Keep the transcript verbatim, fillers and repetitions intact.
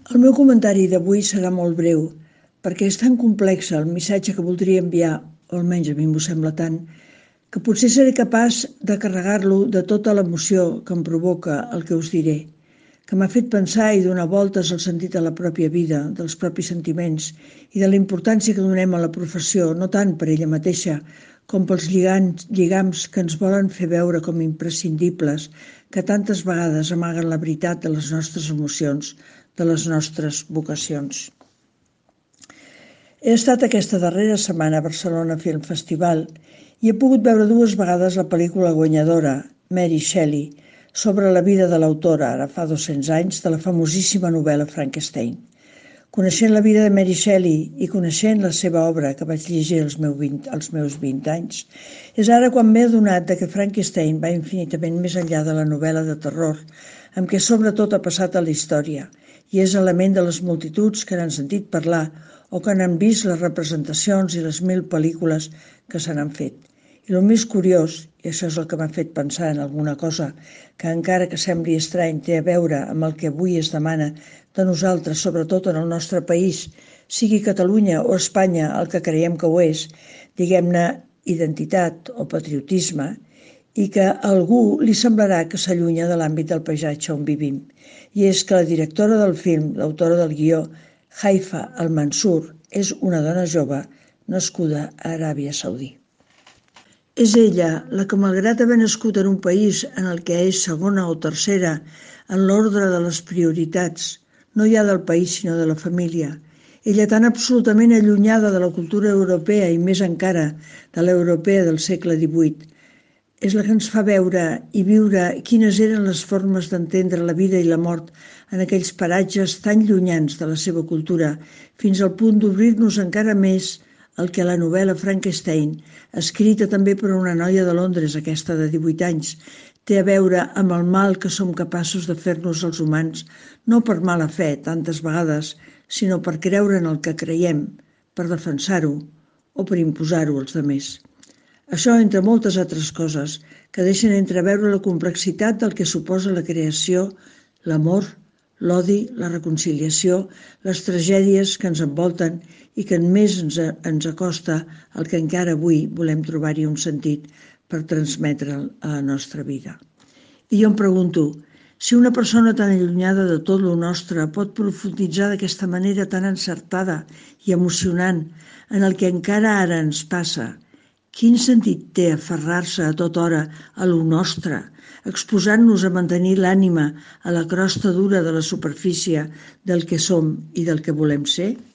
El meu comentari d'avui serà molt breu, perquè és tan complex el missatge que voldria enviar, o almenys a mi m'ho sembla tant, que potser seré capaç de carregar-lo de tota l'emoció que em provoca el que us diré, que m'ha fet pensar i donar voltes al sentit de la pròpia vida, dels propis sentiments i de la importància que donem a la professió, no tant per ella mateixa, com pels lligams, lligams que ens volen fer veure com imprescindibles, que tantes vegades amaguen la veritat de les nostres emocions, de les nostres vocacions. He estat aquesta darrera setmana a Barcelona Film Festival i he pogut veure dues vegades la pel·lícula guanyadora, Mary Shelley, sobre la vida de l'autora, ara fa dos-cents anys, de la famosíssima novel·la Frankenstein. Coneixent la vida de Mary Shelley i coneixent la seva obra, que vaig llegir als meus vint, als meus vint anys, és ara quan m'he adonat que Frankenstein va infinitament més enllà de la novel·la de terror, amb què sobretot ha passat a la història, i és element de les multituds que n'han sentit parlar o que n'han vist les representacions i les mil pel·lícules que se n'han fet. I el més curiós, i això és el que m'ha fet pensar en alguna cosa que encara que sembli estrany té a veure amb el que avui es demana de nosaltres, sobretot en el nostre país, sigui Catalunya o Espanya el que creiem que ho és, diguem-ne identitat o patriotisme, i que a algú li semblarà que s'allunya de l'àmbit del paisatge on vivim. I és que la directora del film, l'autora del guió, Haifa al-Mansur, és una dona jove nascuda a Aràbia Saudí. És ella la que, malgrat haver nascut en un país en el que és segona o tercera en l'ordre de les prioritats, no ja del país sinó de la família, ella tan absolutament allunyada de la cultura europea i més encara de l'europea del segle divuit, és la que ens fa veure i viure quines eren les formes d'entendre la vida i la mort en aquells paratges tan llunyans de la seva cultura, fins al punt d'obrir-nos encara més el que la novel·la Frankenstein, escrita també per una noia de Londres, aquesta de divuit anys, té a veure amb el mal que som capaços de fer-nos els humans, no per mala fe, tantes vegades, sinó per creure en el que creiem, per defensar-ho o per imposar-ho als altres. Això, entre moltes altres coses, que deixen entreveure la complexitat del que suposa la creació, l'amor, l'odi, la reconciliació, les tragèdies que ens envolten i que més ens, ens acosta al que encara avui volem trobar-hi un sentit per transmetre'l a la nostra vida. I jo em pregunto, si una persona tan allunyada de tot lo nostre pot profunditzar d'aquesta manera tan encertada i emocionant en el que encara ara ens passa, quin sentit té aferrar-se a tota hora a lo nostre, exposant-nos a mantenir l'ànima a la crosta dura de la superfície del que som i del que volem ser?